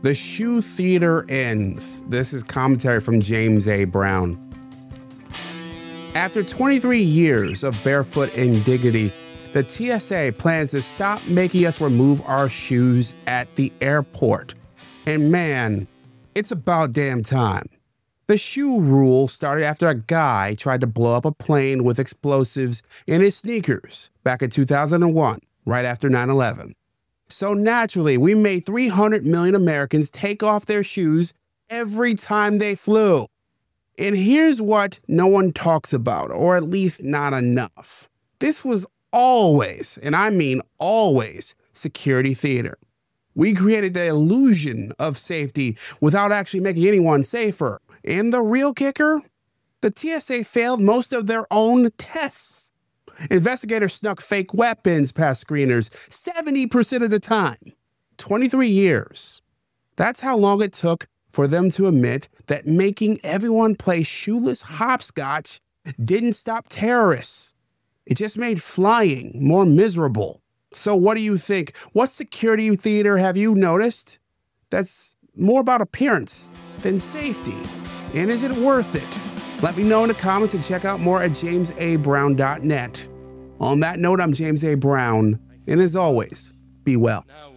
The shoe theater ends. This is commentary from James A. Brown. After 23 years of barefoot indignity, the TSA plans to stop making us remove our shoes at the airport. And man, it's about damn time. The shoe rule started after a guy tried to blow up a plane with explosives in his sneakers back in 2001, right after 9/11. So naturally, we made 300 million Americans take off their shoes every time they flew. And here's what no one talks about, or at least not enough. This was always, and I mean always, security theater. We created the illusion of safety without actually making anyone safer. And the real kicker? The TSA failed most of their own tests. Investigators snuck fake weapons past screeners 70% of the time. 23 years. That's how long it took for them to admit that making everyone play shoeless hopscotch didn't stop terrorists. It just made flying more miserable. So what do you think? What security theater have you noticed that's more about appearance than safety? And is it worth it? Let me know in the comments and check out more at jamesabrown.net. On that note, I'm James A. Brown, and as always, be well.